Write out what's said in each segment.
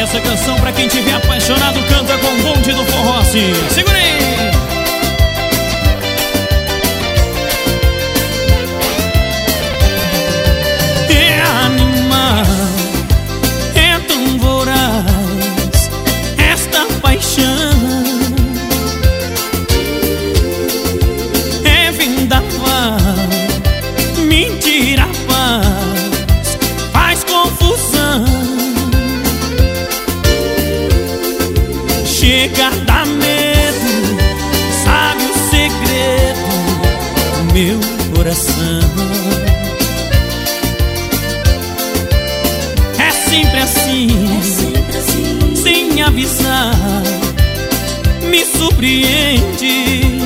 Essa canção pra quem tiver apaixonado canta com o bonde do forró assim. Segura aí! É animal, é tão voraz esta paixão. É vendaval, mentira, faz confusão. Chega a dar medo, sabe o segredo do meu coração. É sempre assim, sem avisar, me surpreende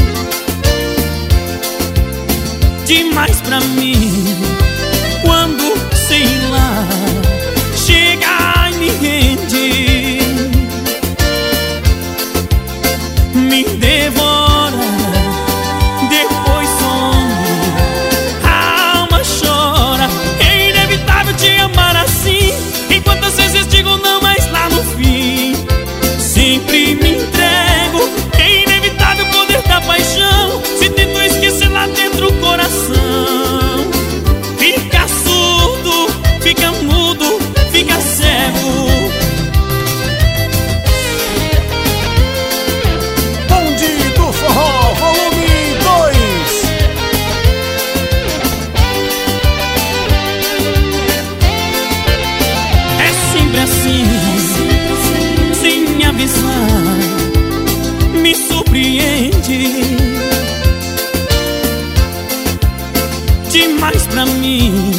demais pra mim. Quando, sei lá, chega e me rende, me devora, depois some, a alma chora. É inevitável te amar assim, enquanto às vezes digo não, mas lá no fim sempre me entrego. É inevitável o poder da paixão, se tento esquecer lá dentro o coração fica surdo, fica mudo, fica cego. Bonde do Forró, volume 2. É sempre assim, sem me avisar, me surpreende demais pra mim.